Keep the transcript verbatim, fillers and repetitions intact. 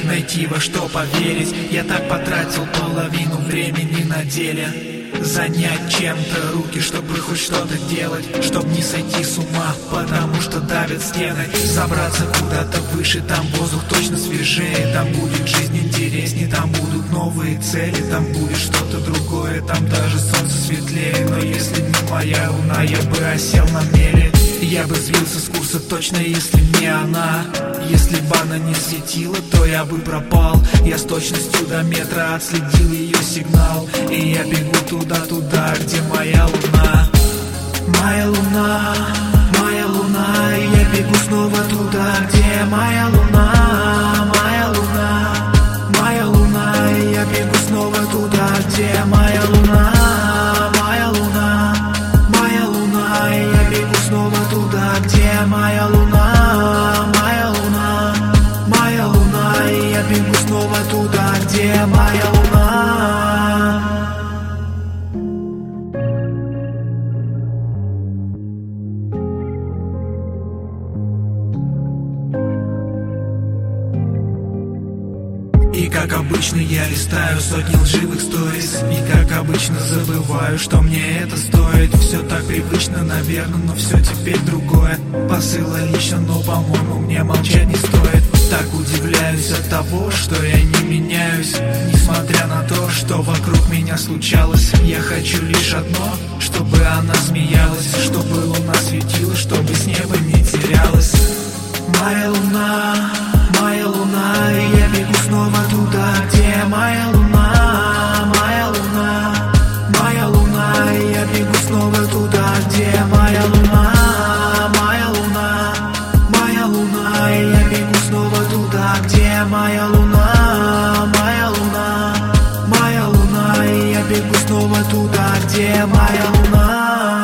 найти во что поверить. Я так потратил половину времени на деле. Занять чем-то руки, чтобы хоть что-то делать, чтобы не сойти с ума, потому что давят стены. Забраться куда-то выше, там воздух точно свежее, там будет жизнь интереснее, там будут новые цели, там будет что-то другое, там даже солнце светлее. Но если не моя луна, я бы осел на мели. Я бы сбился с курса точно, если не она. Если бы она не светила, то я бы пропал. Я с точностью до метра отследил ее сигнал, и я бегу туда-туда, где моя луна. Моя луна, моя луна, и я бегу снова туда, где моя луна. Моя луна, моя луна, и я бегу снова туда, где моя луна. Моя луна, моя луна, и я бегу снова туда, где моя луна. Моя луна, моя луна, и я бегу снова туда, где моя луна. И как обычно я листаю сотни лживых сторис, и как обычно забываю, что мне это стоит. Все так привычно, наверное, но все теперь другое. Посыл лично, но, по-моему, мне молчать не стоит. Так удивляюсь от того, что я не меняюсь, несмотря на то, что вокруг меня случалось. Я хочу лишь одно, чтобы она смеялась, чтобы луна светила, чтобы с неба не терялась. Моя луна, моя луна, и я бегу снова туда, где моя луна. Моя луна, моя луна, и я бегу снова туда, где моя луна. Моя луна, моя луна, и я бегу снова туда, где моя луна. Моя луна, моя луна, и я бегу снова туда, где моя луна.